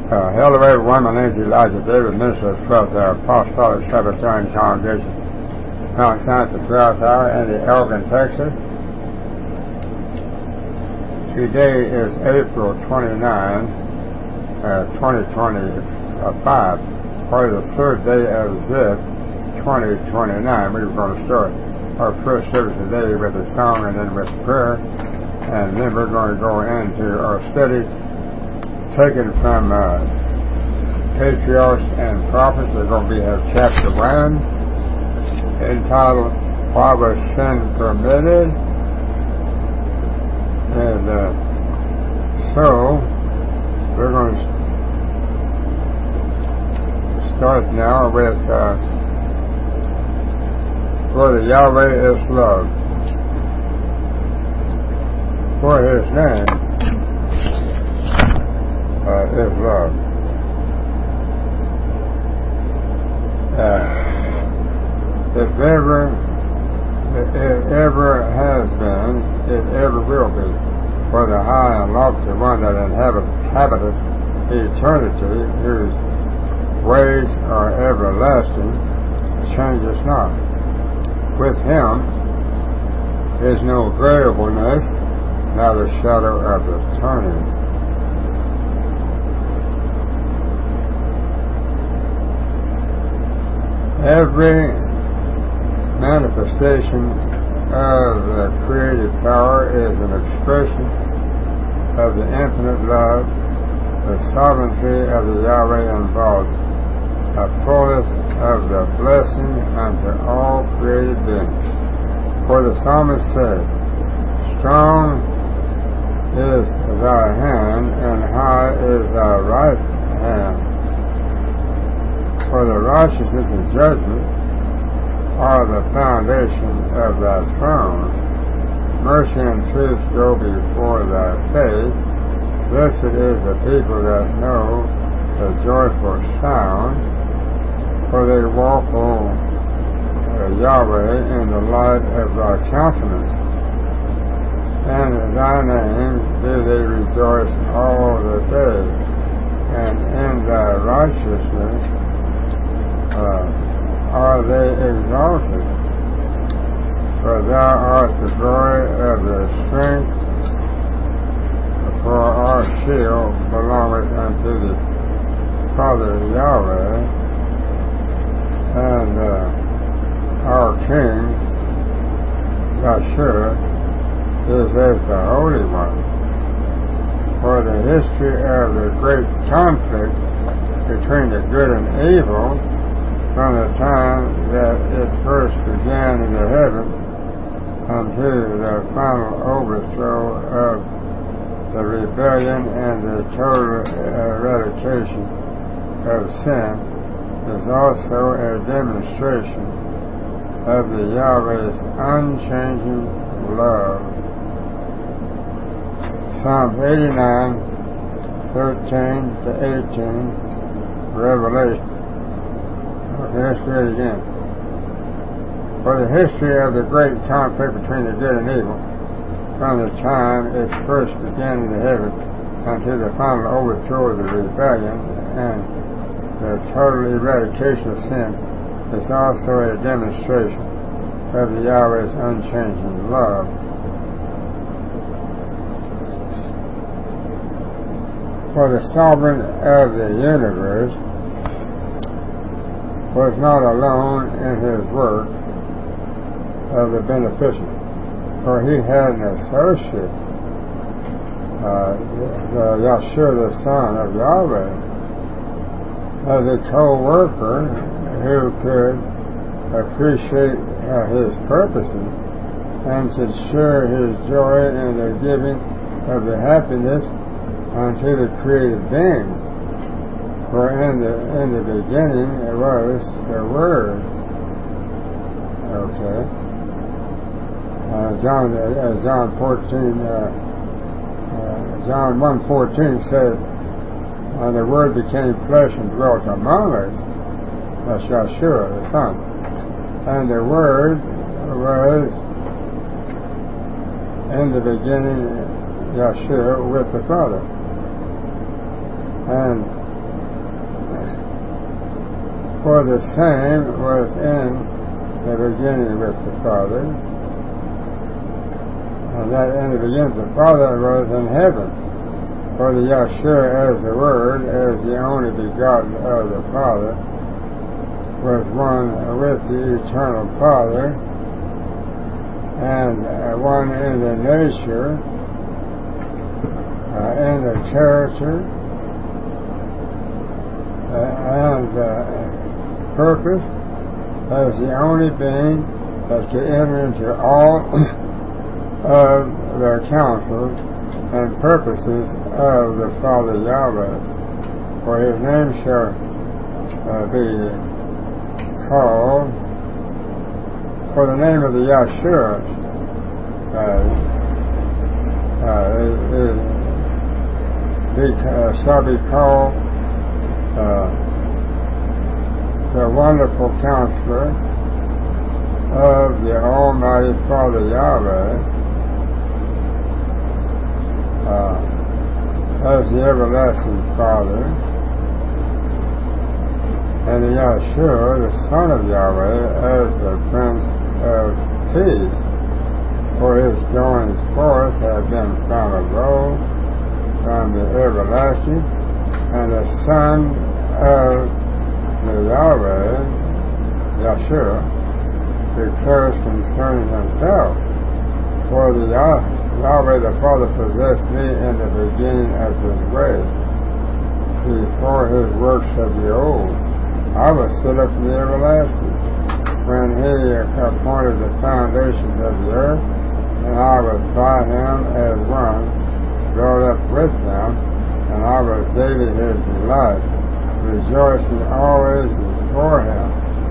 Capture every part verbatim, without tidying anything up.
Uh, hello everyone, my name is Elijah David, minister of twelfth Hour Apostolic Sabbatarian Congregation, Mount Sinai, the twelfth Hour, in the Elgin, Texas. Today is April twenty-ninth, uh, twenty twenty-five, probably the third day of Zip twenty twenty-nine. We were going to start our first service today with a song and then with prayer, and then we're going to go into our study taken from uh, Patriarchs and Prophets. We're going to be have chapter one entitled "Why Was Sin Permitted?" And uh, so we're going to start now with uh, "For the Yahweh is love, for His name Uh, is love." Uh, if ever, it ever has been, it ever will be, for the high and lofty one that inhabiteth eternity, whose ways are everlasting, changes not. With Him is no variableness, neither shadow of the turning. Every manifestation of the creative power is an expression of the infinite love. The sovereignty of the Yahweh involves a fullness of the blessing unto all created beings. For the psalmist said, "Strong is thy hand, and high is thy right hand. For the righteousness and judgment are the foundation of thy throne. Mercy and truth go before thy face. Blessed is the people that know the joyful sound, for they walk, O Yahweh, in the light of thy countenance. And in thy name do they rejoice all the day, and in thy righteousness Uh, are they exalted. For thou art the glory of the strength, for our shield belongeth unto the Father Yahweh, and uh, our King Yahshua is as the Holy One. For the history of the great conflict between the good and evil, from the time that it first began in the heaven unto the final overthrow of the rebellion and the total eradication of sin, is also a demonstration of the Yahweh's unchanging love. Psalm eighty-nine, thirteen to eighteen, Revelation. Okay, let's read it again. For the history of the great conflict between the good and evil, from the time it first began in the heaven unto the final overthrow of the rebellion and the total eradication of sin, is also a demonstration of the Yahweh's unchanging love. For the sovereign of the universe was not alone in his work of the beneficence, for he had an associate, uh, the Yahshua, the Son of Yahweh, as a co-worker who could appreciate uh, his purposes and should share his joy in the giving of the happiness unto the created beings. For in the in the beginning it was the Word. Okay. Uh, John uh, John fourteen uh, uh, John one fourteen said, "And the Word became flesh and dwelt among us." That's Yahshua, the Son. And the Word was in the beginning Yahshua with the Father. And For the same was in the beginning with the Father, and that in the beginning the Father was in heaven. For the Yeshua as the Word, as the only begotten of the Father, was one with the eternal Father, and uh, one in the nature, uh, in the character, uh, and uh, purpose, as the only being that can enter into all of the counsels and purposes of the Father Yahweh. For his name shall uh, be called, for the name of the Yeshua uh, uh, is, be, uh, shall be called uh, the Wonderful Counselor of the Almighty Father Yahweh, Uh, as the everlasting Father, and the Yeshua, the Son of Yahweh, as the Prince of Peace. For his goings forth have been from of old, from the everlasting, and the Son of the Yahweh, Yeshua, declares concerning himself. For the Yahweh Yahweh the Father possessed me in the beginning of his way, before his works of the old. I was set up in the everlasting, when he appointed the foundations of the earth, and I was by him as one, brought up with him, and I was daily his delight, rejoicing always before him.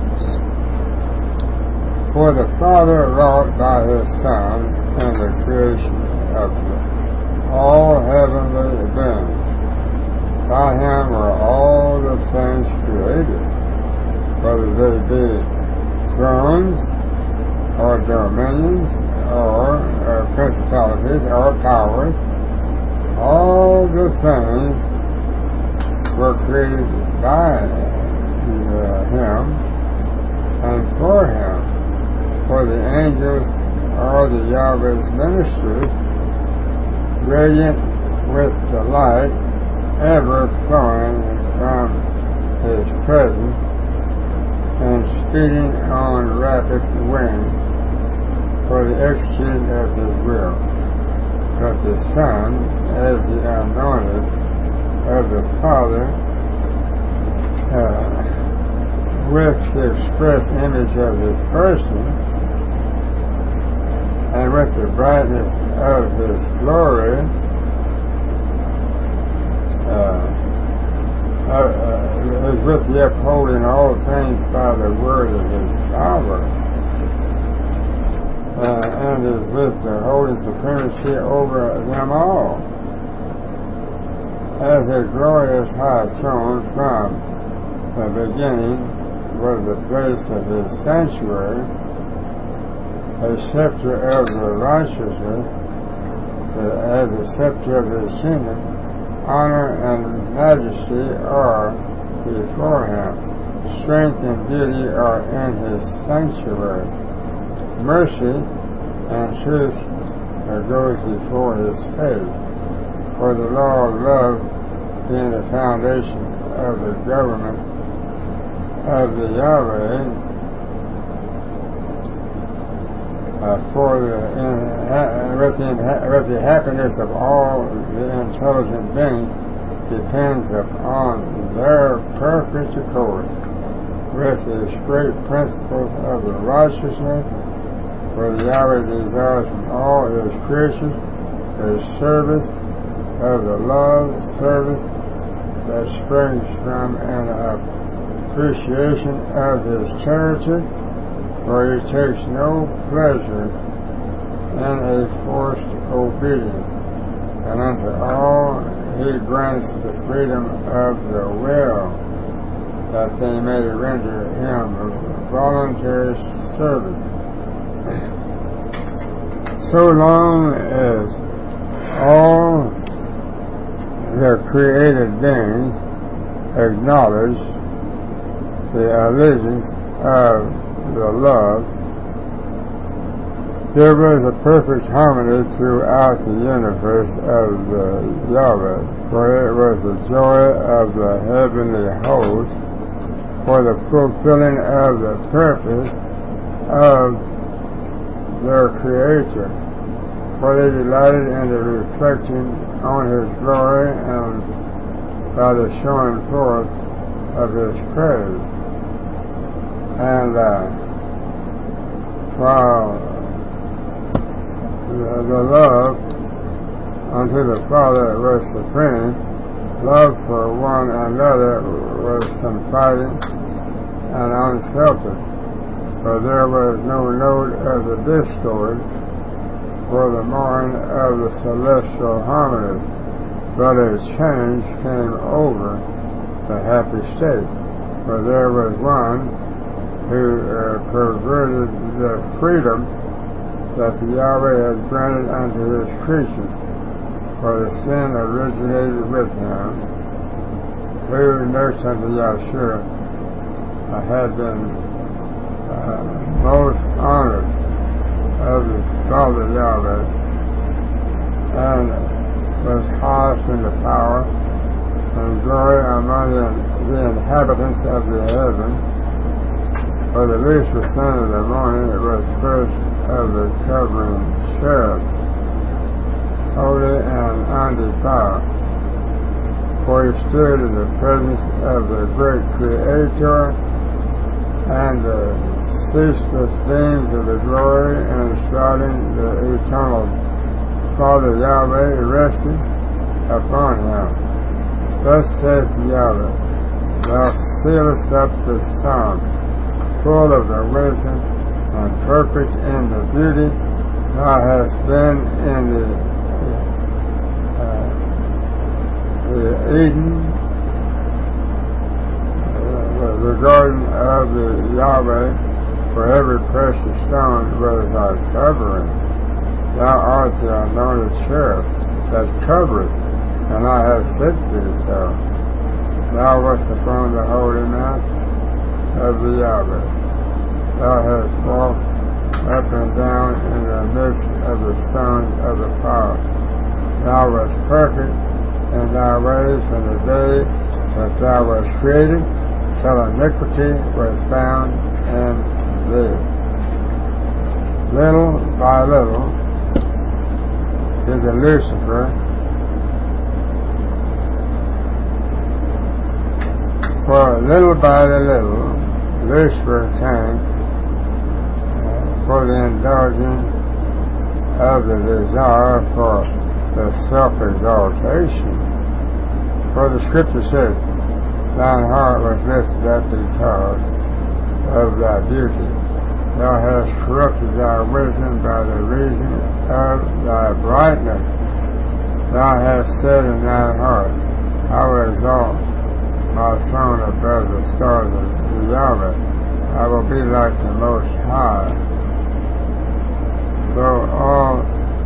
For the Father wrought by his Son in the creation of all heavenly beings. By him were all the things created, whether they be thrones, or dominions, or uh, principalities, or powers. All the things were created by uh, him and for him. For the angels are the Yahweh's ministers, radiant with the light, ever flowing from his presence, and speeding on rapid wings for the execution of his will. But the Son, as the anointed of the Father, uh, with the express image of his person, and with the brightness of his glory, uh, uh, uh, is with the upholding all things by the word of his power, uh, and is with the holding supremacy over them all. As a glorious high throne from the beginning was the place of his sanctuary, a scepter of the righteousness, as a scepter of his kingdom, honor and majesty are before him. Strength and beauty are in his sanctuary. Mercy and truth goes before his face. For the law of love being the foundation of the government of the Yahweh, Uh, for the, uh, with, the, with the happiness of all the intelligent beings depends upon their perfect accord with his great principles of the righteousness, for the Yahweh desires from all his creatures a service of the love service that springs from an appreciation of his character, for he takes no pleasure in a forced obedience, and unto all he grants the freedom of the will, that they may render him a voluntary service. So long as all the created beings acknowledge the allegiance of the love, there was a perfect harmony throughout the universe of the Yahweh, for it was the joy of the heavenly host for the fulfilling of the purpose of their Creator, for they delighted in the reflection on His glory and by the showing forth of His praise. And uh, while the, the love unto the Father was supreme, love for one another was confiding and unselfish, for there was no note of the discord for the morn of the celestial harmony, but a change came over the happy state, for there was one who uh, perverted the freedom that the Yahweh had granted unto His creatures, for the sin originated with him, who nursed unto Yahshua uh, had been uh, most honored of the Father Yahweh, and was highest in the power and glory among the, the inhabitants of the heaven. For the least son of the morning, it was first of the covering cherub, holy and undefiled. For he stood in the presence of the great Creator, and the ceaseless beams of the glory and shrouding the eternal Father Yahweh rested upon him. Thus saith Yahweh, Thou sealest up the sum, full of the wisdom and perfect in the beauty. Thou hast been in the, uh, the Eden, the garden of the Yahweh, for every precious stone was thy covering. Thou art the anointed cherub that covereth, and I have said thee so. Thou wast upon the holy mount of the Yahweh. Thou hast walked up and down in the midst of the stones of the power. Thou wast perfect in thy ways from the day that thou wast created, till iniquity was found in thee. Little by little did the Lucifer for little by the little Lucifer came uh, for the indulgence of the desire for the self-exaltation. For the Scripture says, Thine heart was lifted up because of thy beauty. Thou hast corrupted thy wisdom by the reason of thy brightness. Thou hast said in thine heart, I will exalt my throne above the stars of the Yahweh. I will be like the Most High. Though all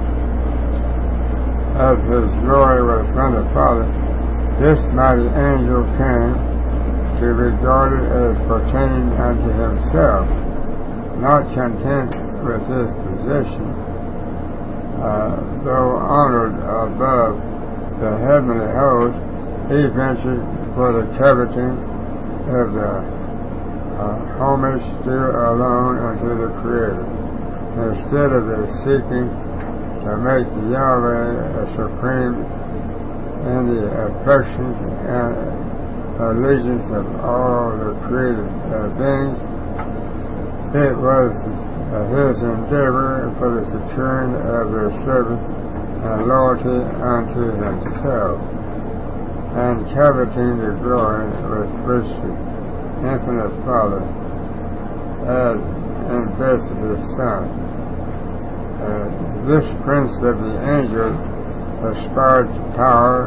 of His glory was from the Father, this mighty angel came to regard it as pertaining unto himself, not content with his position, uh, though honored above the heavenly host, he ventured for the coveting of the uh, homage due alone unto the Creator, instead of his seeking to make the Yahweh a supreme in the affections and allegiance of all the created uh, beings. It was uh, his endeavor for the securing of their service and loyalty unto himself, and coveting the glory with which the infinite Father had invested His Son. Uh, this prince of the angels aspired to power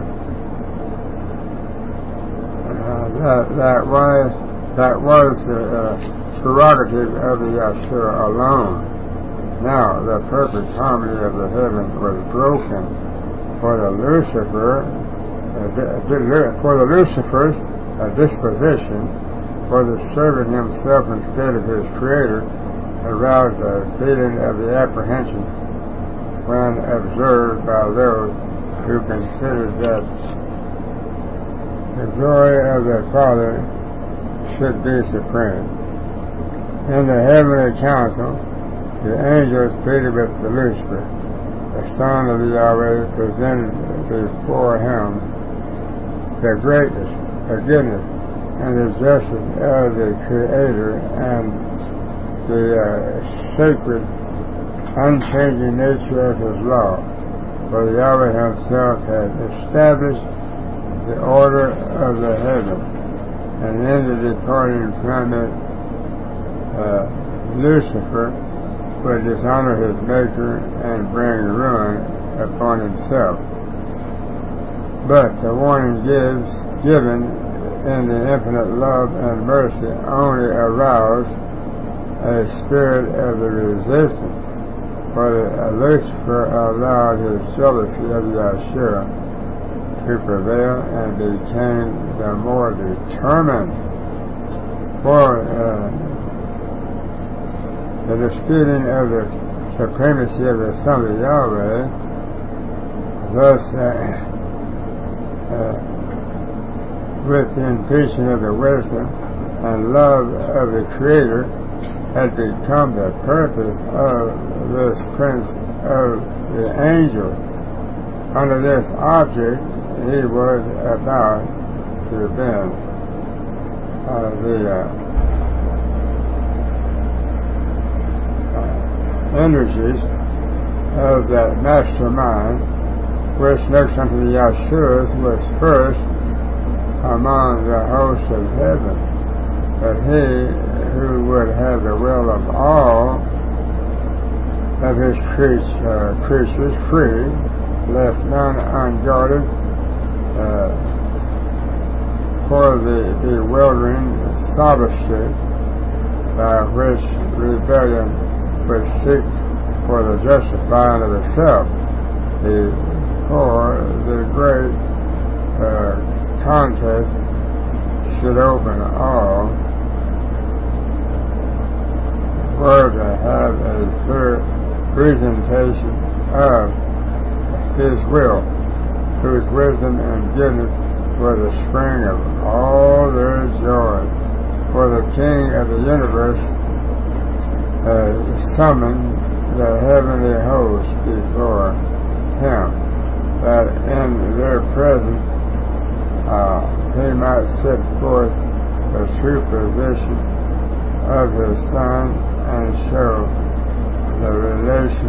uh, that, that was that was the uh, prerogative of the Yahshua alone. Now the perfect harmony of the heaven was broken, for the Lucifer uh, for the Lucifer's uh, disposition for the servant himself instead of his Creator aroused a feeling of the apprehension when observed by those who considered that the glory of the Father should be supreme. In the heavenly council, the angels pleaded with Lucifer, the son of Yahweh, presented before him the greatness, the goodness, and the justice of the Creator and the uh, sacred, unchanging nature of His law. For Yahweh Himself had established the order of the heaven, and in the departing from it, uh, Lucifer would dishonor his Maker and bring ruin upon himself. But the warning gives, given in the infinite love and mercy only aroused a spirit of the resistance, for Lucifer allowed his jealousy of Yahshua to prevail and became the more determined. For uh, the disputing of the supremacy of the Son of Yahweh, thus uh, uh, with the impeachment of the wisdom and love of the Creator, had become the purpose of this prince of the angels. Under this object, he was about to bend uh, the uh, uh, energies of that mastermind, which next unto the Yahshua's was first among the hosts of heaven, that he who would have the will of all of his creature, uh, creatures free, left none unguarded uh, for the bewildering sophistry by which rebellion would seek for the justifying of itself, before the great uh, contest should open all, were to have a clear presentation of His will, whose wisdom and goodness were the spring of all their joy. For the King of the universe uh, summoned the heavenly host before Him, that in their presence uh, He might set forth the true position of His Son and show the relation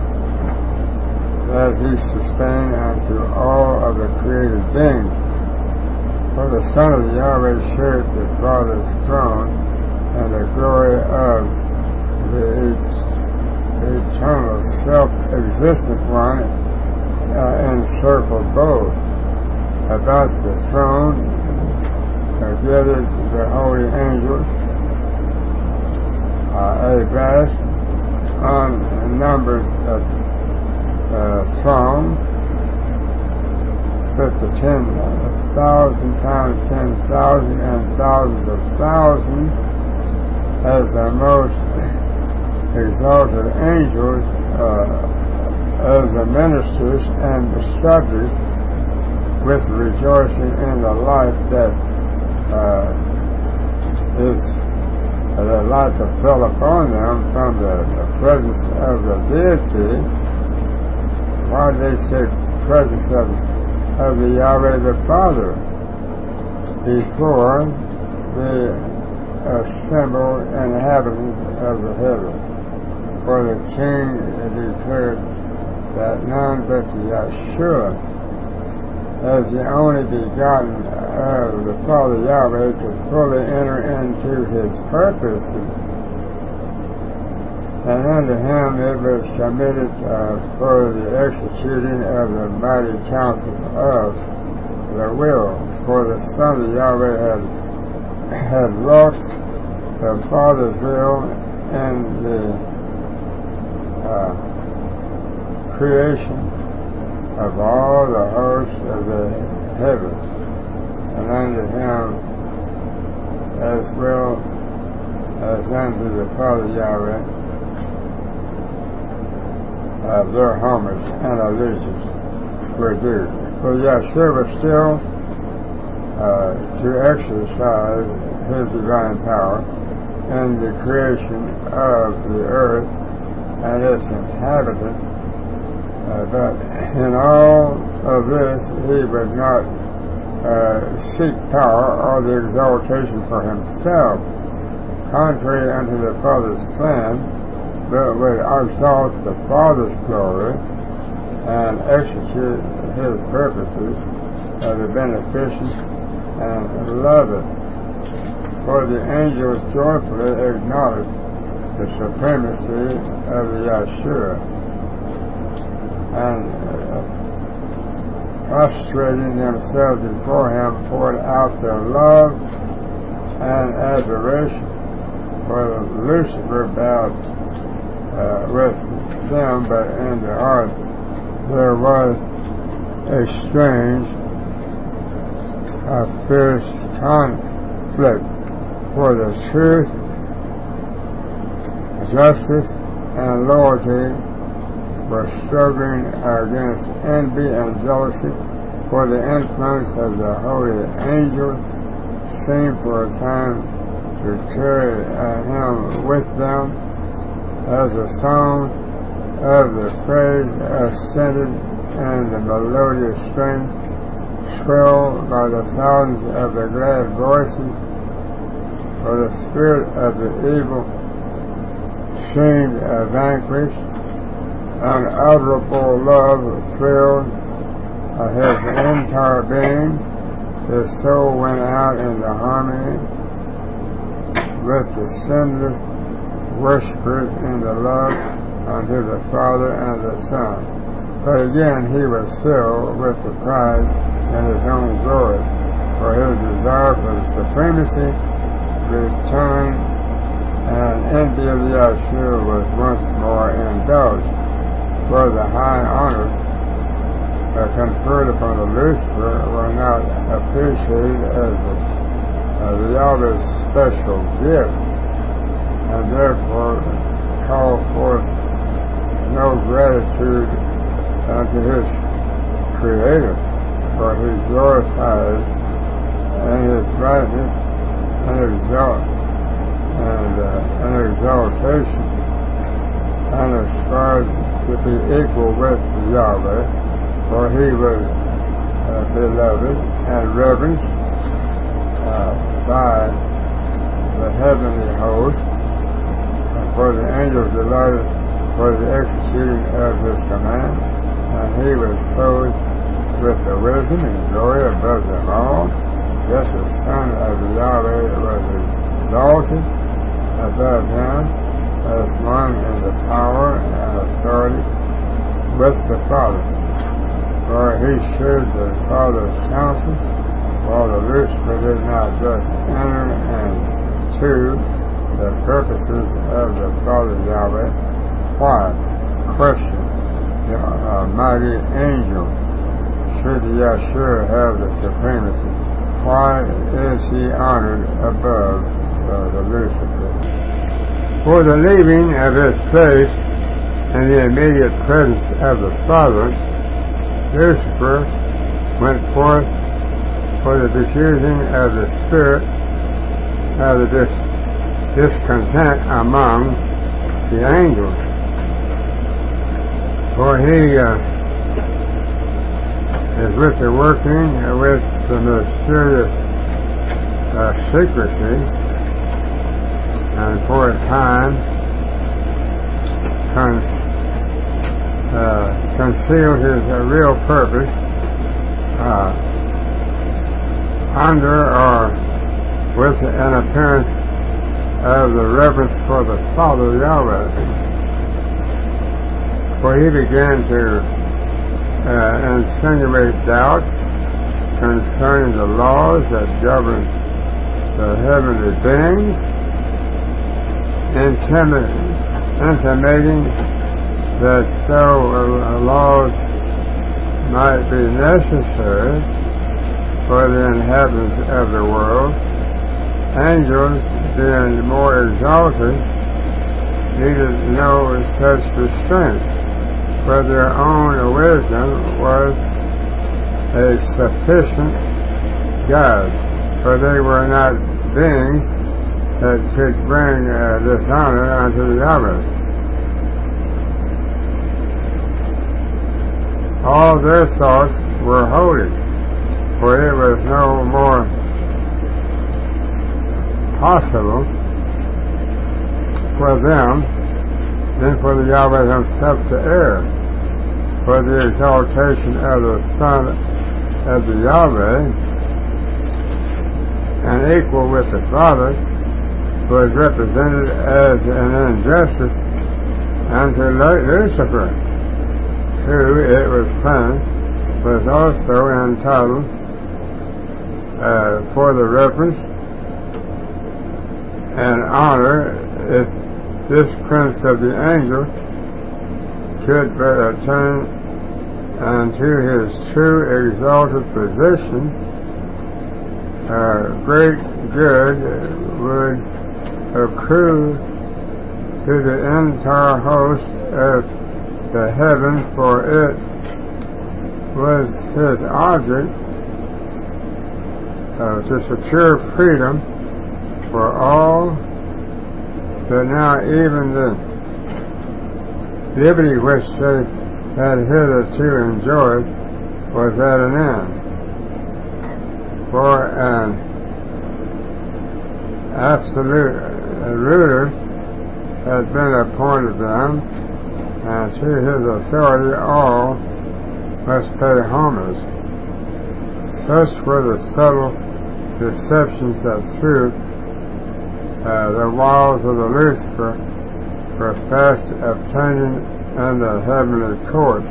that He sustained unto all of the created beings. For the Son of Yahweh shared the Father's throne and the glory of the eternal self-existent one uh, encircled both. About the throne uh, gathered the holy angels, Uh, a vast, unnumbered uh, uh, throng, with the ten uh, thousand times ten thousand and thousands of thousands, as the most exalted angels, uh, as the ministers and the subjects, with rejoicing in the light that uh, is the light that fell upon them from the, the presence of the deity. Why did they say presence of, of the Yahweh the Father? Before the assembled inhabitants of the heaven. For the King declared that none but the Yahshua, as the only begotten of the Father Yahweh, could fully enter into His purposes, and unto Him it was committed uh, for the executing of the mighty counsels of the will. For the Son of Yahweh had had wrought the Father's will in the uh, creation of all the hosts of the heavens, and unto Him as well as unto the Father Yahweh uh, their homage and allegiance were due. For Yahshua was still uh, to exercise his divine power in the creation of the earth and its inhabitants, uh, but in all of this he would not uh, seek power or the exaltation for himself, contrary unto the Father's plan, but would exalt the Father's glory and execute his purposes of the beneficent and loving. For the angels joyfully acknowledged the supremacy of the Yahshua, and uh, prostrating themselves before him, poured out their love and adoration. For Lucifer bowed uh, with them, but in the heart there was a strange, a fierce conflict, for the truth, justice, and loyalty were struggling against envy and jealousy, for the influence of the holy angels seemed for a time to carry uh, him with them, as a song of the praise ascended and the melodious strain swelled by the thousands of the glad voices. For the spirit of the evil seemed uh, vanquished. Unutterable love thrilled uh, his entire being. His soul went out into harmony with the sinless worshippers in the love unto the Father and the Son. But again he was filled with the pride in his own glory, for his desire for the supremacy returned, and envy of the Yahshua was once more indulged. For the high honors uh, conferred upon the Lucifer were not appreciated as the, uh, the Yahweh's special gift, and therefore called forth no gratitude unto his Creator, for he glorified in his brightness and exalt and uh, an exaltation, and aspired to be equal with Yahweh, for he was uh, beloved and reverenced uh, by the heavenly host, uh, for the angels delighted for the executing of his command, and he was clothed with the wisdom and glory above them all. Yes, the Son of Yahweh was exalted above him as one in the power and authority with the Father. For he shared the Father's counsel, while the Lucifer did not thus enter into the purposes of the Father Yahweh. Why? Question. The uh, mighty angel, should the Yahshua have the supremacy, why is he honored above uh, the Lucifer? For the leaving of his place in the immediate presence of the Father, Lucifer went forth for the diffusing of the spirit of the dis- discontent among the angels. For he uh, is with the working uh, with the mysterious uh, secrecy, and for a time con- uh, concealed his uh, real purpose uh, under or with an appearance of the reverence for the Father Yahweh. For he began to uh, insinuate doubts concerning the laws that govern the heavenly beings, intimating that though uh, laws might be necessary for the inhabitants of the world, angels, being more exalted, needed no such restraint, for their own wisdom was a sufficient guide, for they were not beings that could bring uh, dishonor unto Yahweh. All their thoughts were holy, for it was no more possible for them than for the Yahweh himself to err. For the exaltation of the Son of the Yahweh, and equal with the Father, was represented as an injustice unto Lucifer, who, it was claimed, was also entitled uh, for the reverence and honor if this prince of the angels could but attain unto his true exalted position. Uh, great good would accrue to the entire host of the heaven, for it was his object uh, to secure freedom for all, but now even the liberty which they had hitherto enjoyed was at an end. For an absolute ruler had been appointed them, and to his authority all must pay homage. Such were the subtle deceptions that through uh, the walls of the Lucifer were fast obtaining in the heavenly courts.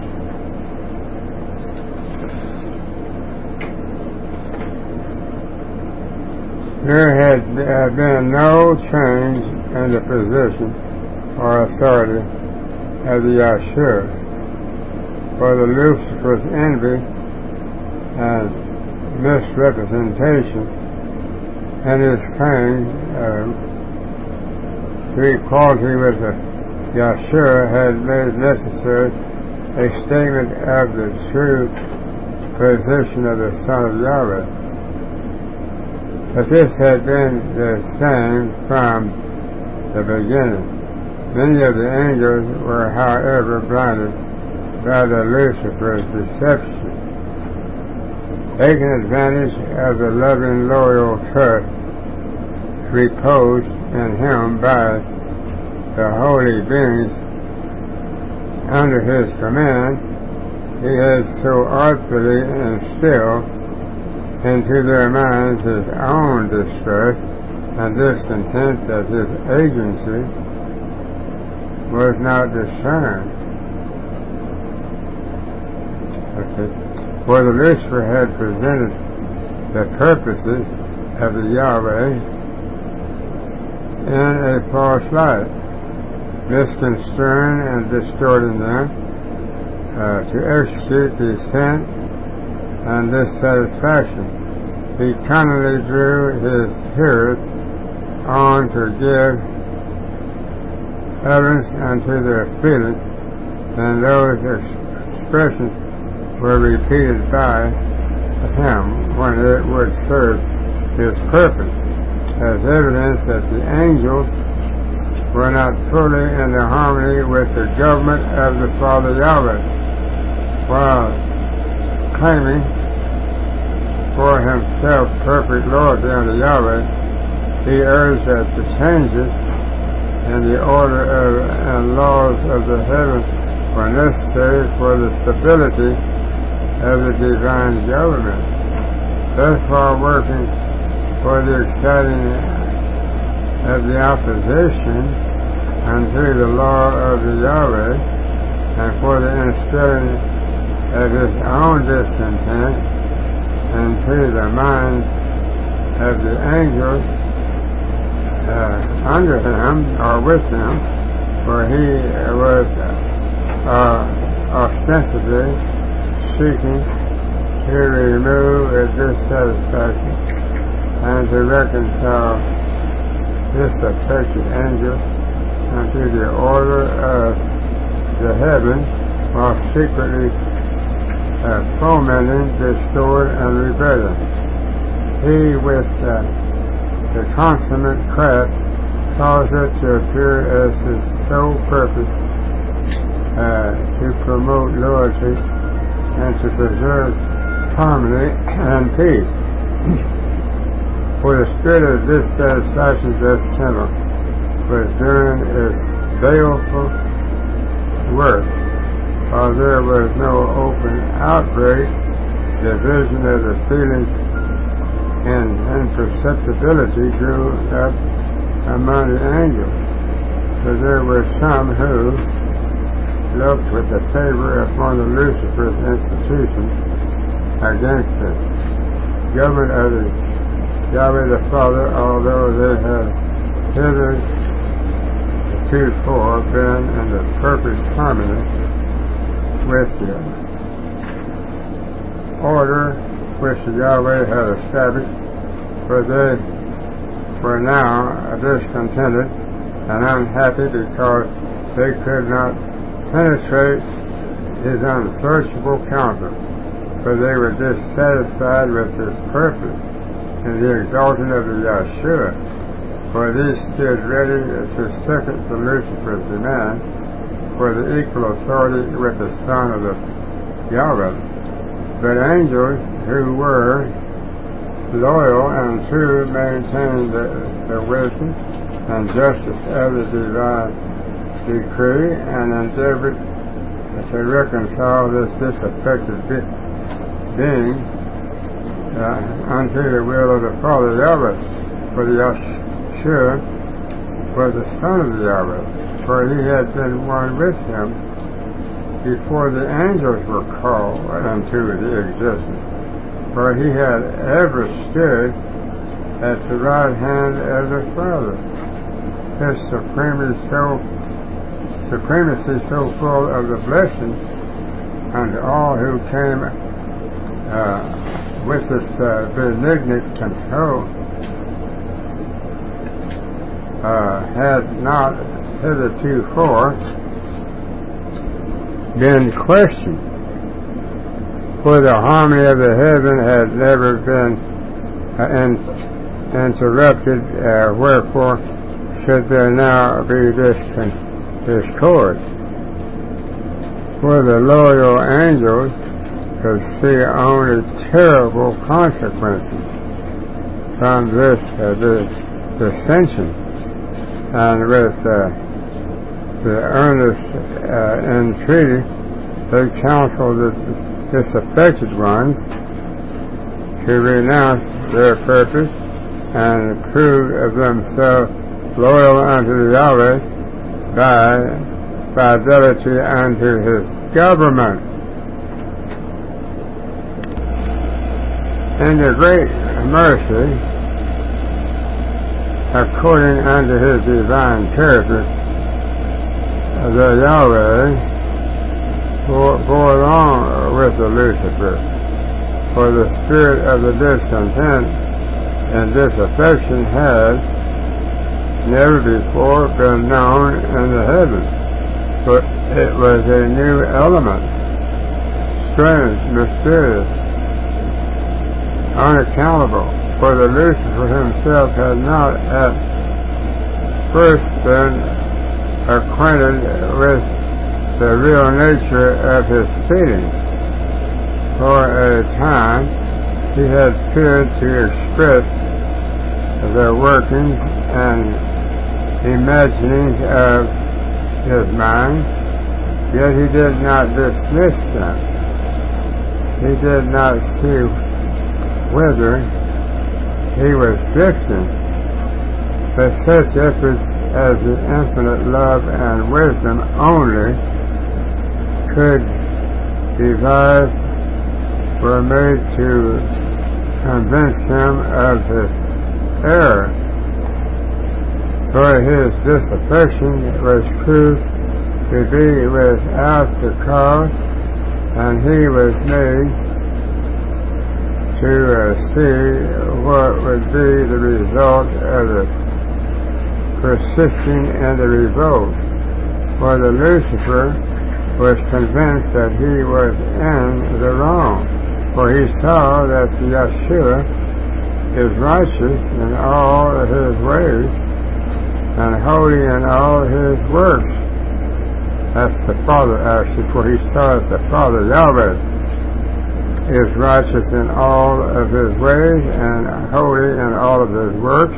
There had uh, been no change in the position or authority of the Yahshua, for the Lucifer's envy and misrepresentation and his claim uh, to equality with the Yahshua had made necessary a statement of the true position of the Son of Yahweh. But this had been the same from the beginning. Many of the angels were, however, blinded by the Lucifer's deception, taking advantage of the loving, loyal trust reposed in him by the holy beings under his command. He had so artfully instilled into their minds his own distrust and discontent that his agency was not discerned. Okay. For the Lucifer had presented the purposes of the Yahweh in a false light, misconstruing and distorting them uh, to execute the sin and dissatisfaction. He cunningly drew his hearers on to give utterance unto their feelings, and those expressions were repeated by him when it would serve his purpose, as evidence that the angels were not fully in the harmony with the government of the Father Yahweh, while claiming for himself perfect loyalty unto Yahweh. He urged that the changes in the order of, and laws of the heaven were necessary for the stability of the divine government. Thus, while working for the exciting of the opposition unto the law of the Yahweh, and for the instilling of his own discontent into the minds of the angels uh, under him or with him, for he was uh, ostensibly seeking to remove a dissatisfaction and to reconcile disaffected angels unto the order of the heaven, while secretly uh, fomenting discord and rebellion. He, with uh, the consummate craft, caused it to appear as his sole purpose uh, to promote loyalty and to preserve harmony and peace. For the spirit of dissatisfaction thus kindled was doing its baleful work, while there was no open outbreak. The vision of the feelings and imperceptibility grew up among the angels, for there were some who looked with the favor upon the Lucifer's institution against the government of the Yahweh the Father, although they had hitherto been in the perfect harmony with the order which the Yahweh had established, for they were now discontented and unhappy because they could not penetrate his unsearchable counsel, for they were dissatisfied with his purpose in the exalting of the Yeshua, for these stood ready to second to Lucifer's demand for the equal authority with the Son of the Yahweh. But angels who were loyal and true maintained the, the wisdom and justice of the divine decree and endeavored to reconcile this disaffected be- being uh, unto the will of the Father Yahweh, for the Yeshua was the Son of the Yahweh, for he had been one with him before the angels were called unto the existence, for he had ever stood at the right hand of the Father. His supremacy so, supremacy so full of the blessing unto all who came uh, with this uh, benignant control uh, had not hitherto been questioned, for the harmony of the heaven had never been uh, in, interrupted, uh, wherefore should there now be this con- discord? For the loyal angels could see only terrible consequences from this uh, this dissension, and with uh, the earnest uh, entreaty they counseled the disaffected ones to renounce their purpose and prove of themselves loyal unto Yahweh by fidelity unto his government. In the great mercy, according unto his divine character, the Yahweh bore, bore along with the Lucifer, for the spirit of the discontent and disaffection had never before been known in the heavens, but it was a new element, strange, mysterious, unaccountable, for the Lucifer himself had not at first been acquainted with the real nature of his feelings. For a time he had appeared to express the workings and imaginings of his mind, yet he did not dismiss them. He did not see whither he was drifting, but such efforts as the infinite love and wisdom only could devise were made to convince him of his error, for his disaffection was proved to be without the cause, and he was made to uh, see what would be the result of the persisting in the revolt. For the Lucifer was convinced that he was in the wrong, for he saw that Yeshua is righteous in all his ways and holy in all his works. That's the Father, actually, for he saw that the Father, Yahweh, is righteous in all of his ways and holy in all of his works,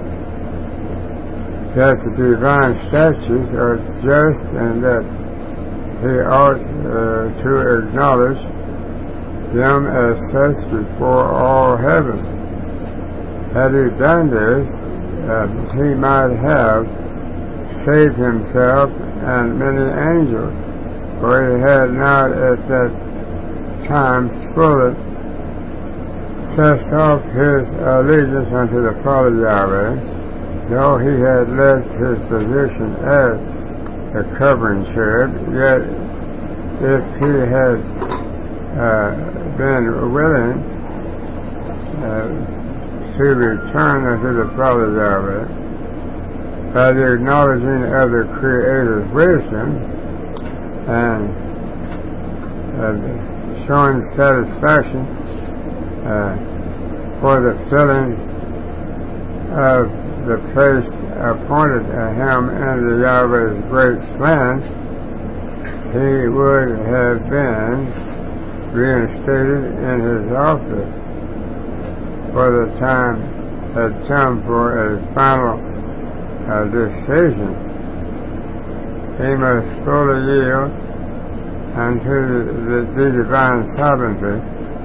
that the divine statutes are just and that he ought uh, to acknowledge them as such before all heaven. Had he done this, uh, he might have saved himself and many angels, for he had not at that time fully cast off his allegiance unto the Father Yahweh, though he had left his position as a covering cherub. Yet if he had uh, been willing uh, to return unto the Father Yahweh by the acknowledging of the Creator's wisdom and uh, showing satisfaction uh, for the filling of the place appointed to him in the Yahweh's great plan, he would have been reinstated in his office, for the time had come for a final uh, decision. He must fully yield unto the, the divine sovereignty,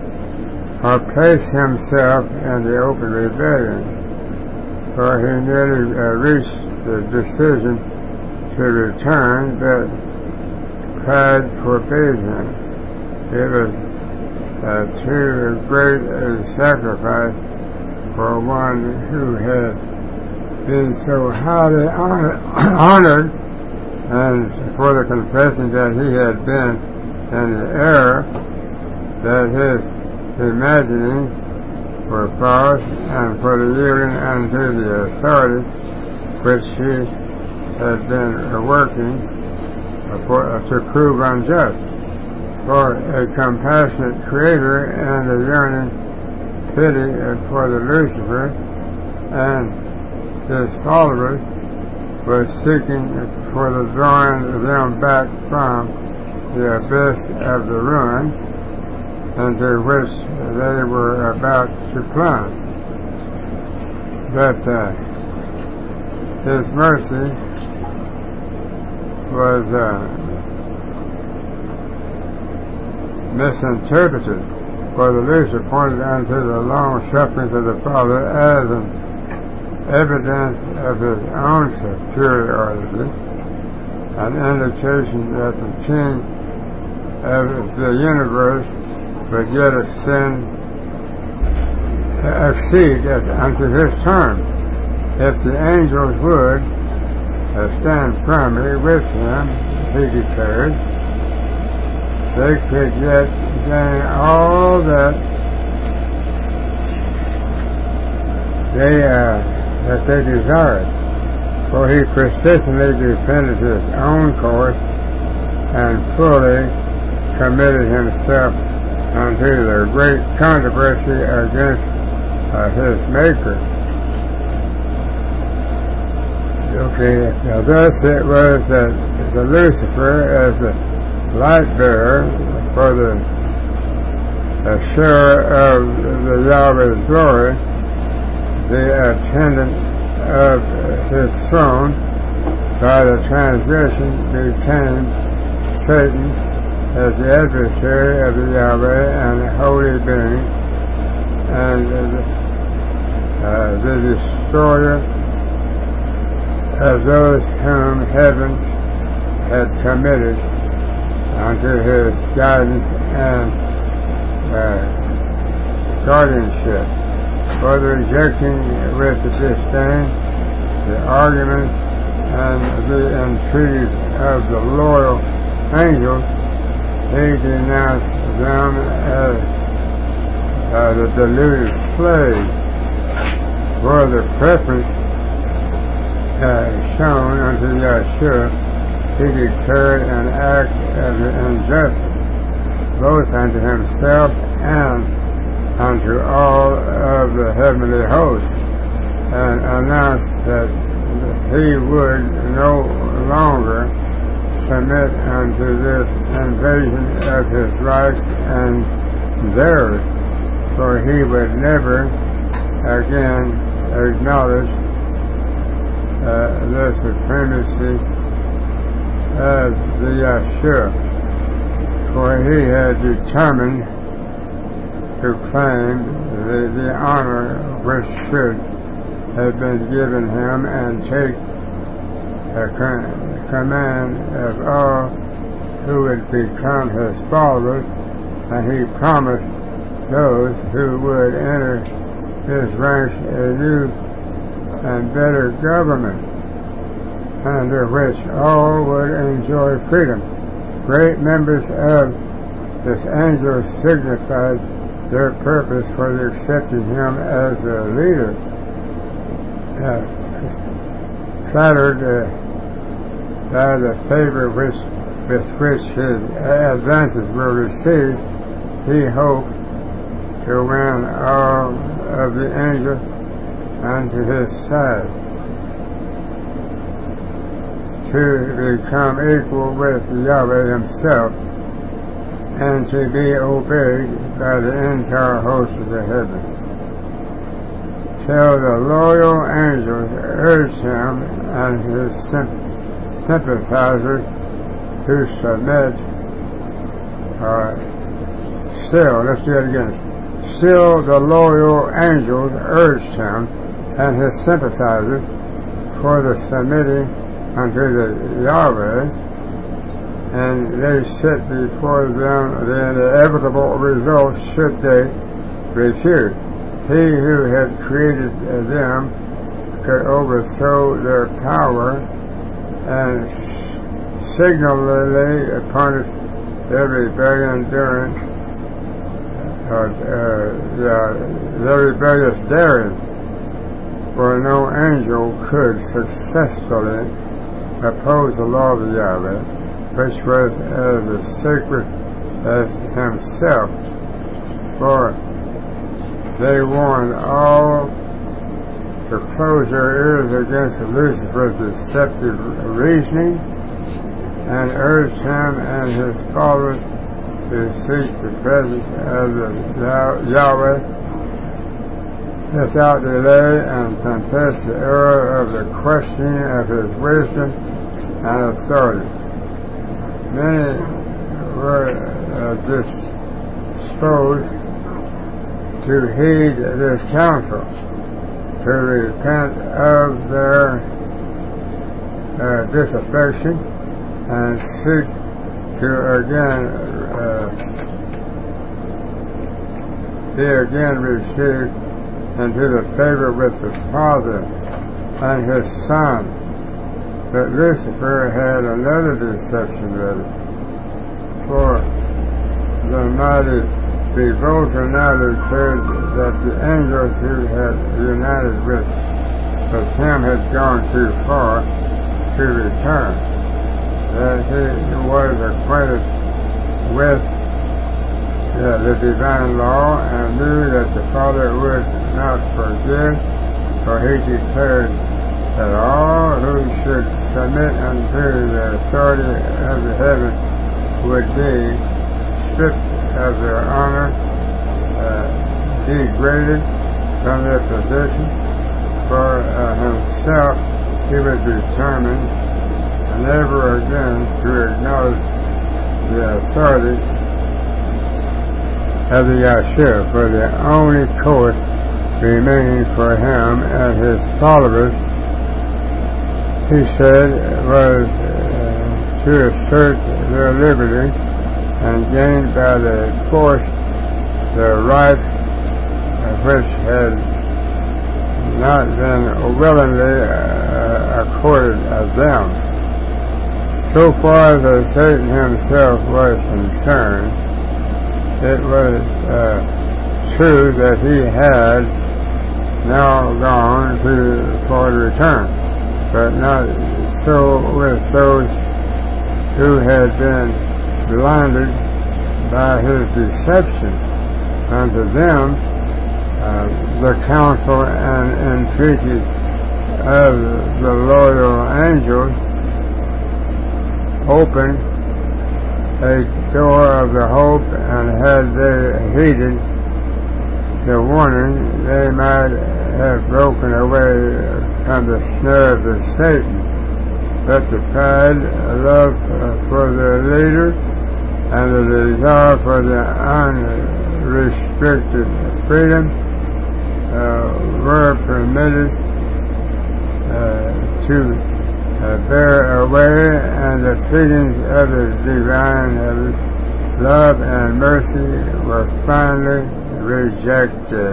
or place himself in the open rebellion, for he nearly uh, reached the decision to return, but pride forbade him. It was uh, too great a sacrifice for one who had been so highly honored, and for the confession that he had been in error, that his imaginings were false, and for the yielding unto the authority which he had been working for, uh, to prove unjust. For a compassionate Creator and a yearning pity for the Lucifer and his followers was seeking for the drawing them back from the abyss of the ruin into which they were about to plunge. But uh, his mercy was uh, misinterpreted, for the Lucifer pointed unto the long sufferings of the Father as an evidence of his own superiority, an indication that the King of the universe would yet ascend, accede unto his term. If the angels would uh, stand firmly with him, he declared, they could yet gain all that they uh, that they desired, for he persistently defended his own course and fully committed himself unto the great controversy against uh, his Maker. Okay, now thus it was that the Lucifer, as the light bearer for the uh, share of the Yahweh's glory, the attendant of his throne, by the transgression became Satan as the adversary of the Yahweh and holy being, and uh, the destroyer of those whom heaven had committed unto his guidance and uh, guardianship, for the rejecting with disdain the arguments and the entreaties of the loyal angels, he denounced them as uh, the deluded slaves, for the preference uh, shown unto Yeshua, he declared an act of injustice, both unto himself and unto all of the heavenly host, and announced that he would no longer submit unto this invasion of his rights and theirs, for he would never again acknowledge uh, the supremacy of the Yeshua, for he had determined to claim the, the honor which should have been given him and take a con- command of all who would become his followers, and he promised those who would enter his ranks a new and better government, under which all would enjoy freedom. Great members of this angel signified their purpose for accepting him as a leader. Uh, flattered uh, by the favor which, with which his advances were received, he hoped to win all of the angels unto his side, to become equal with Yahweh himself, and to be obeyed by the entire host of the heavens. Till the loyal angels urged him and his sympathizers to submit. Uh, still, let's do it again. Still the loyal angels urged him and his sympathizers for the submitting unto the Yahweh, and they set before them the inevitable results should they refuse. He who had created them could overthrow their power and signally punish their rebellion during uh, uh, the, their rebellious daring, for no angel could successfully oppose the law of Yahweh, which was as sacred as himself, for they warned all to close their ears against Lucifer's deceptive reasoning, and urged him and his followers to seek the presence of the Yahweh without delay and contest the error of the questioning of his wisdom and authority. Many were uh, disposed to heed this counsel, to repent of their uh, disaffection and seek to again uh, be again received into the favor with the Father and his Son. But Lucifer had another deception ready, for the mighty revolter now declared that the angels who had united with, with him had gone too far to return, that he was acquainted with uh, the divine law and knew that the Father would not forgive, for he declared that all who should submit unto the authority of the heavens would be stripped of their honor, uh, degraded from their position. For uh, himself he was determined never again to acknowledge the authority of the Yeshua, for the only course remaining for him and his followers, he said, was uh, to assert their liberty and gain by the force the rights which had not been willingly uh, accorded of them. So far as Satan himself was concerned, it was uh, truth that he had now gone to for return, but not so with those who had been blinded by his deception. Unto them uh, the counsel and entreaties of the loyal angels opened a door of the hope, and had they heeded the warning, they might have broken away from the snare of the Satan. But the pride, love for the leader, and the desire for the unrestricted freedom uh, were permitted uh, to uh, bear away, and the pleadings of the divine uh, love and mercy were finally rejected.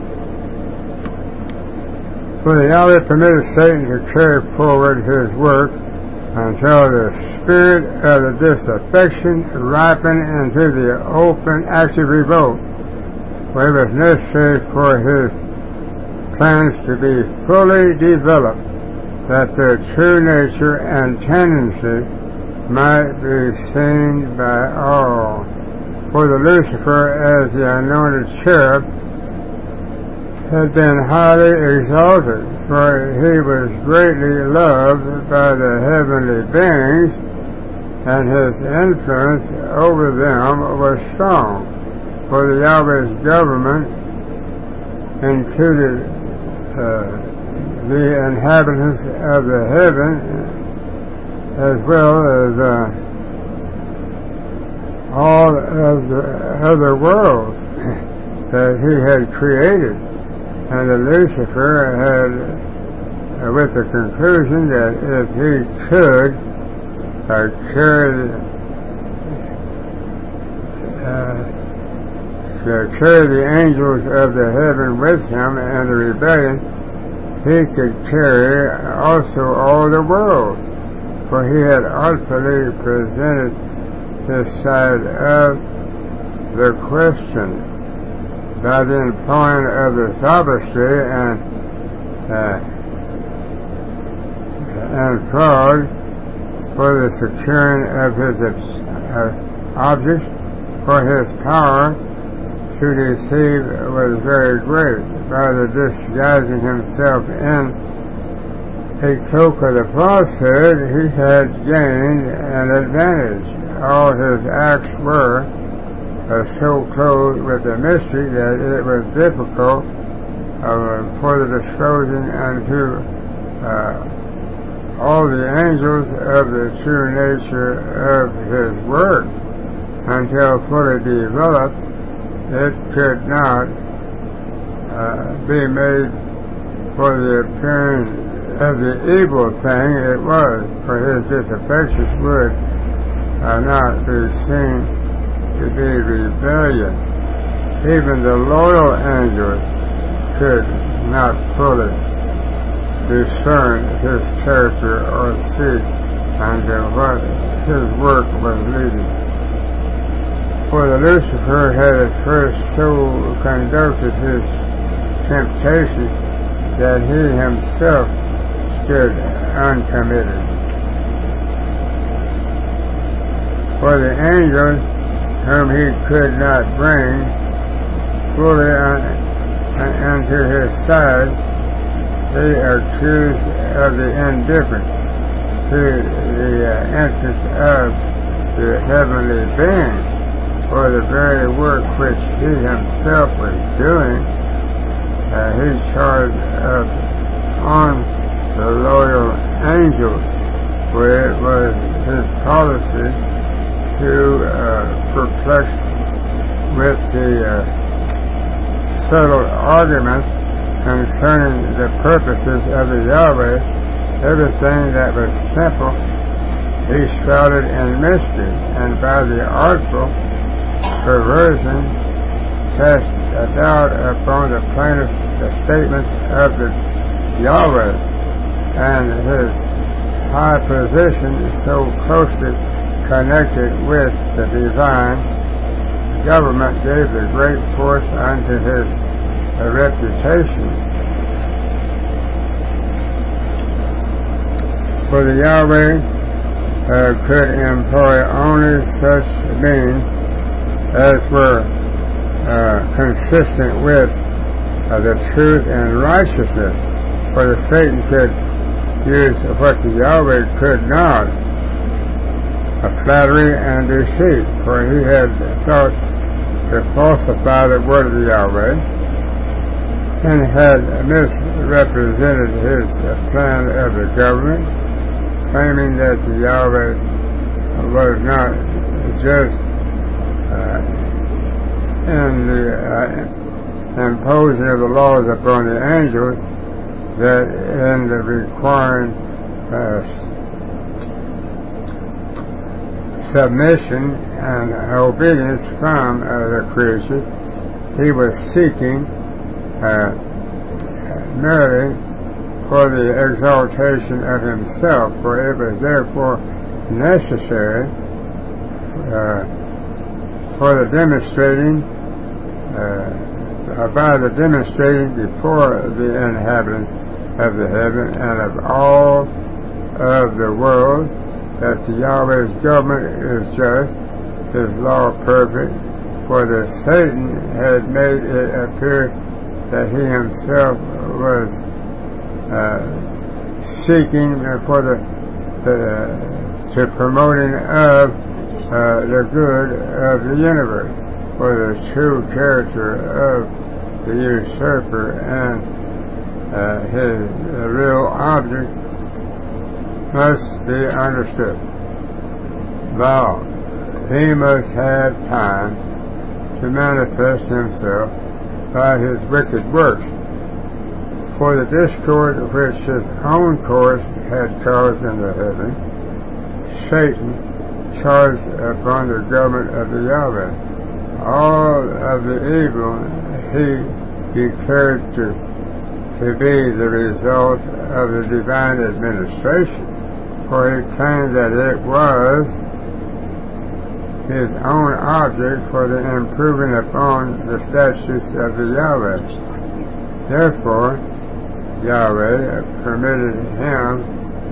For the Yahweh permitted Satan to carry forward his work until the spirit of the disaffection ripened into the open active revolt, where it was necessary for his plans to be fully developed, that their true nature and tendency might be seen by all. For the Lucifer, as the anointed cherub, had been highly exalted, for he was greatly loved by the heavenly beings, and his influence over them was strong. For the Yahweh's government included uh, the inhabitants of the heaven, as well as uh, all of the other worlds that he had created. And the Lucifer had, uh, with the conclusion that if he could uh, carry, uh, carry the angels of the heaven with him and the rebellion, he could carry also all the world. For he had artfully presented his side of the question by the employing of the sophistry and uh, and fraud for the securing of his uh, objects, for his power to deceive was very great. By the disguising himself in a cloak of the falsehood, he had gained an advantage. All his acts were Uh, so clothed with the mystery that it was difficult uh, for the disclosing unto uh, all the angels of the true nature of his work. Until fully developed, it could not uh, be made for the appearing of the evil thing it was, for his disaffection would uh, not be seen to be rebellion. Even the loyal angels could not fully discern his character or see unto what his work was leading. For the Lucifer had at first so conducted his temptation that he himself stood uncommitted. For the angels whom he could not bring fully unto his side, they are accused of the indifference to the uh, entrance of the heavenly being, for the very work which he himself was doing, uh, he charged up on the loyal angels, where it was his policy to uh, perplex with the uh, subtle arguments concerning the purposes of the Yahweh. Everything that was simple he shrouded in mystery, and by the artful perversion cast a doubt upon the plainest statements of the Yahweh, and his high position is so closely connected with the divine government gave the great force unto his uh, reputation. For the Yahweh uh, could employ only such means as were uh, consistent with uh, the truth and righteousness. For the Satan could use what the Yahweh could not, a flattery and deceit, for he had sought to falsify the word of the Yahweh and had misrepresented his uh, plan of the government, claiming that the Yahweh was not just uh, in the uh, imposing of the laws upon the angels, that in the requiring uh, submission and obedience from uh, the creature, he was seeking uh, merely for the exaltation of himself, for it was therefore necessary uh, for the demonstrating uh, by the demonstrating before the inhabitants of the heaven and of all of the world that the Yahweh's government is just, his law perfect, for the Satan had made it appear that he himself was uh, seeking for the, the to promoting of uh, the good of the universe, for the true character of the usurper and Uh, his uh, real object must be understood. Thou, he must have time to manifest himself by his wicked works, for the discord which his own course had caused in the heaven, Satan charged upon the government of the Yahweh. All of the evil he declared to to be the result of the divine administration, for he claimed that it was his own object for the improving upon the statutes of the Yahweh. Therefore, Yahweh permitted him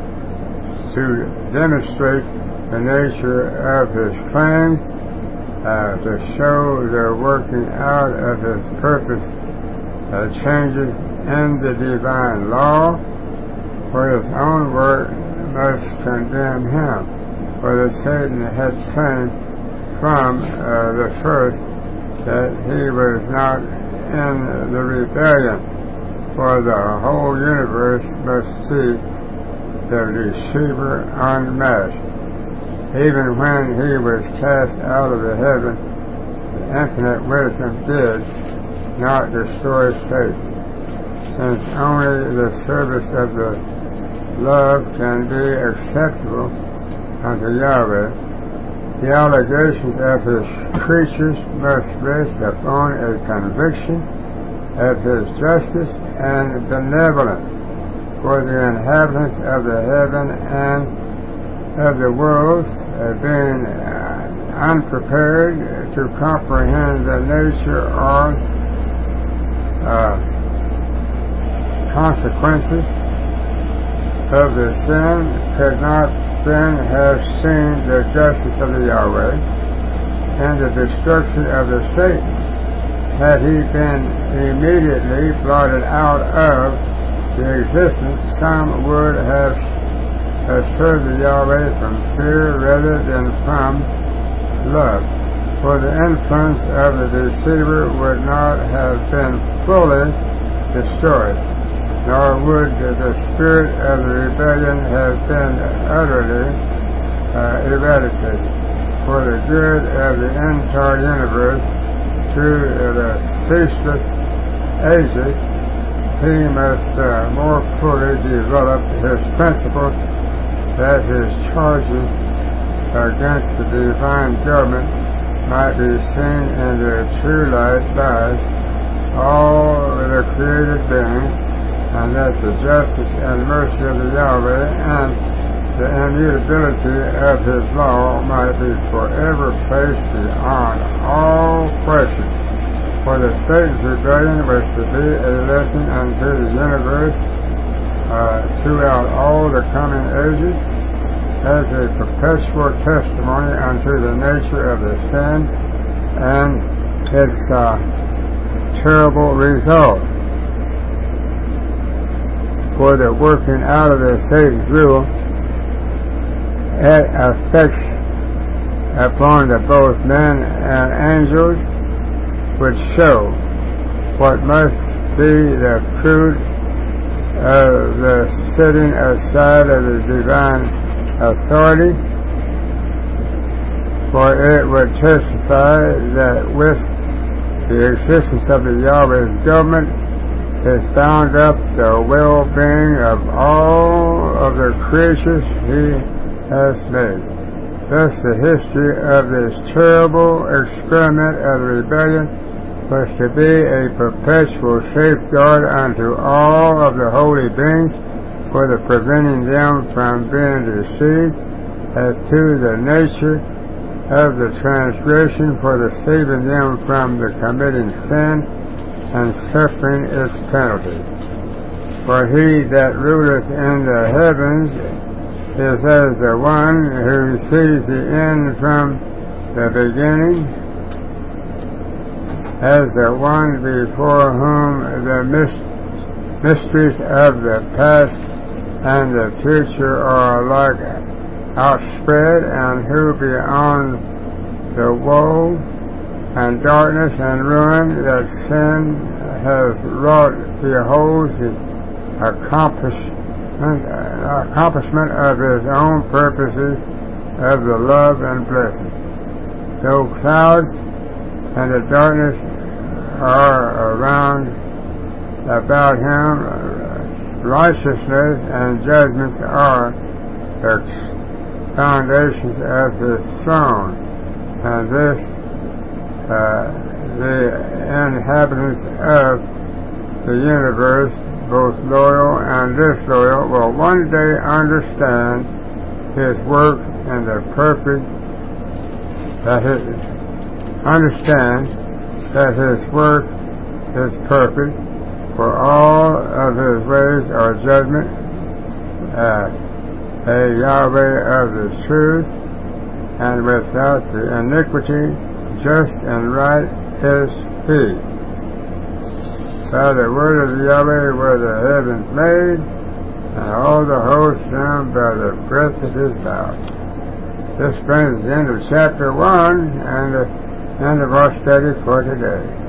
to demonstrate the nature of his claims, uh, to show the working out of his purpose uh, changes in the divine law, for his own work must condemn him, for the Satan had claimed from uh, the first that he was not in the rebellion, for the whole universe must see the deceiver unmasked. Even when he was cast out of the heaven, the infinite wisdom did not destroy Satan, since only the service of the love can be acceptable unto Yahweh. The allegations of his creatures must rest upon a conviction of his justice and benevolence, for the inhabitants of the heaven and of the worlds, uh, being uh, unprepared to comprehend the nature or uh, consequences of the sin, could not then have seen the justice of the Yahweh and the destruction of the Satan, had he been immediately blotted out of the existence. Some would have served the Yahweh from fear rather than from love, for the influence of the deceiver would not have been fully destroyed, nor would the spirit of the rebellion have been utterly uh, eradicated. For the good of the entire universe, through the ceaseless ages, he must uh, more fully develop his principle, that his charges against the divine government might be seen in their true light by all the created beings, and that the justice and mercy of the Yahweh and the immutability of his law might be forever placed beyond all question. For the Satan's rebellion was to be a lesson unto the universe uh, throughout all the coming ages, as a perpetual testimony unto the nature of the sin and its uh, terrible result. For the working out of the Satan's rule, it affects upon the both men and angels, which show what must be the fruit of the setting aside of the divine authority, for it would testify that with the existence of the Yahweh's government is bound up the well-being of all of the creatures he has made. Thus the history of this terrible experiment of rebellion was to be a perpetual safeguard unto all of the holy beings, for the preventing them from being deceived as to the nature of the transgression, for the saving them from the committing sin and suffering its penalty. For he that ruleth in the heavens is as the one who sees the end from the beginning, as the one before whom the mysteries of the past and the future are alike outspread, and who beyond the woe and darkness and ruin that sin has wrought beholds the accomplishment, uh, accomplishment of his own purposes of the love and blessing. Though clouds and the darkness are around about him, righteousness and judgments are the foundations of his throne, and this uh, the inhabitants of the universe, both loyal and disloyal, will one day understand his work and the perfect that his, understand that his work is perfect, for all of his ways are judgment, uh, a Yahweh of the truth, and without the iniquity, just and right is he. By the word of Yahweh were the heavens made, and all the hosts them by the breath of his mouth. This brings the end of chapter one and the end of our study for today.